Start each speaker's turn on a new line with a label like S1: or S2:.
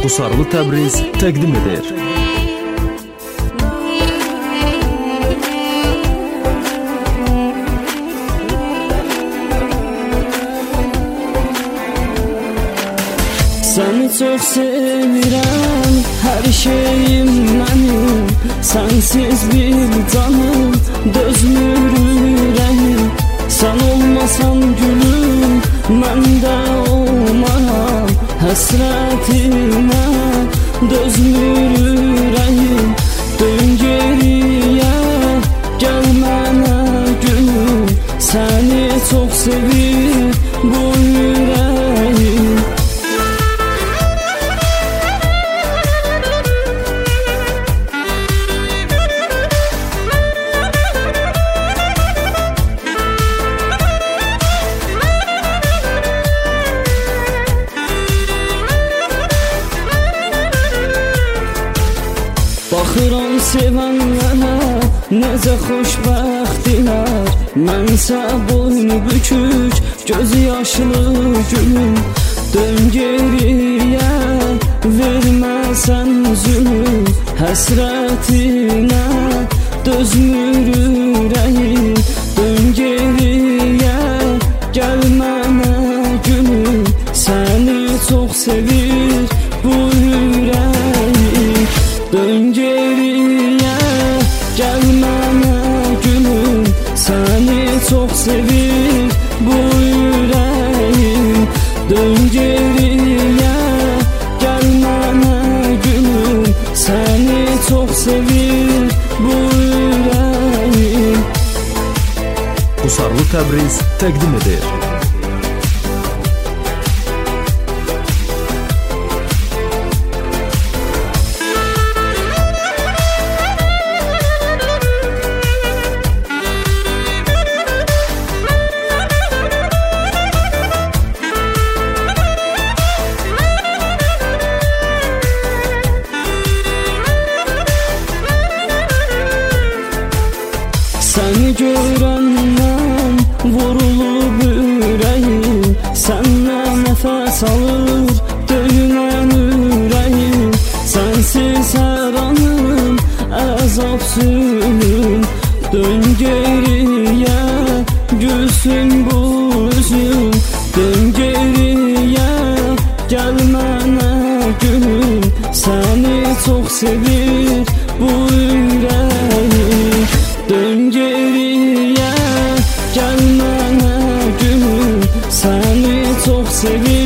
S1: Qusarlı Təbriz təqdim edir.
S2: Səni çox sevirəm, hər şeyim mənim. Sənsiz bir canım, dözmür ürəyim. Sən olmasan gülüm, mən də olmaram. Həsrətinə dözmür ürəyim. Dön geriyə, gəl mənə gülüm. Səni çox sevir bu ürəyim. Baxıram sevənlərə, necə xoşbəxtdilər. Mənsə boynu bükük, gözü yaşlı gülüm. Dön geriyə, verməsən zülüm. Həsrətinə dözmür ürəyim. Dön geriyə, gəl mənə gülüm. Səni çox sevir bu ürəyim. Dön geriyə, gəl mənə gülüm. Səni çox sevir bu ürəyim. Dön geriyə, gəl mənə gülüm. Səni çox sevir bu ürəyim.
S1: Qusarlı Təbriz təqdim edir.
S2: Səni görəndən vurulub ürəyim. Səndən nəfəs alır döyünən ürəyim. Sənsiz hər anım əzab sürüm. Dön geriyə, gülsün bu üzüm. Dön geriyə, gəl mənə gülüm. Səni çox sevir bu ürəyim. Dön geriyə, gəl mənə gülüm. Səni çox sevir